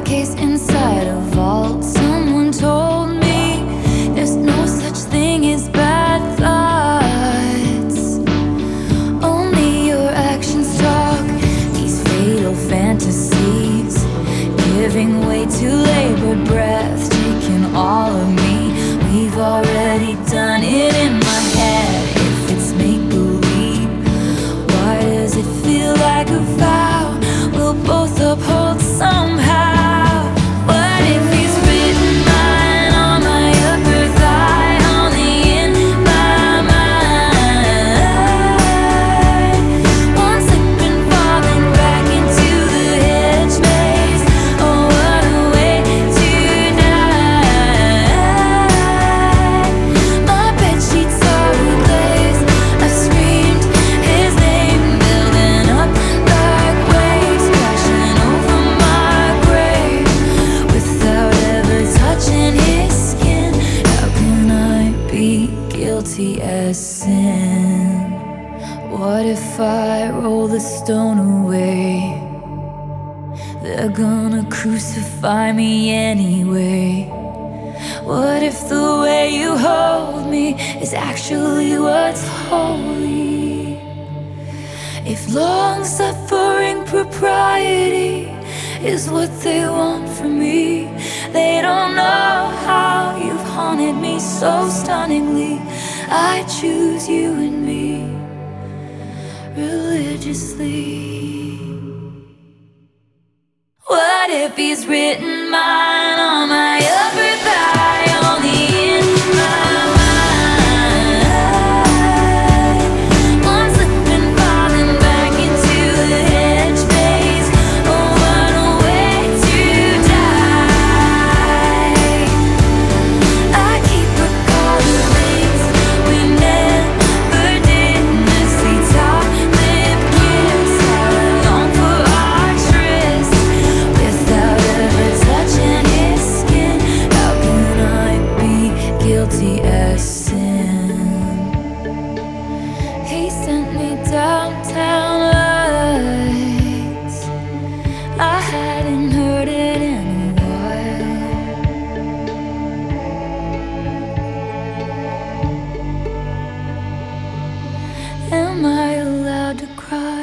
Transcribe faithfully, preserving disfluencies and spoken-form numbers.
case inside a vault. Someone told me there's no such thing as bad thoughts. Only your actions talk. These fatal fantasies, giving way to labored breath, taking all of me. We've already done it in my head. If it's make-believe, why does it feel like a vow we'll both uphold somehow? What if he's written mine on my upper thigh, only in my mind? One slip and falling back into the hedge maze. Oh, what a way to die. My bedsheets are ablaze. I've screamed his name, building up like waves, crashing over my grave. Without ever touching his skin, how can I be guilty as sin? What if I roll the stone away? They're gonna crucify me anyway. What if the way you hold me is actually what's holy? If long-suffering propriety is what they want from me, they don't know how you've haunted me so stunningly. I choose you and me religiously. What if he's written mine on my upper thigh, only in my mind? One slip and falling back into the hedge maze. Oh, what a way to die. I keep recalling things we never did. Messy top lip kiss, how I long for our tryst. Without ever touching his skin, how can I be guilty as sin? He sent me downtown lights. I hadn't heard it in a while. Am I allowed to cry?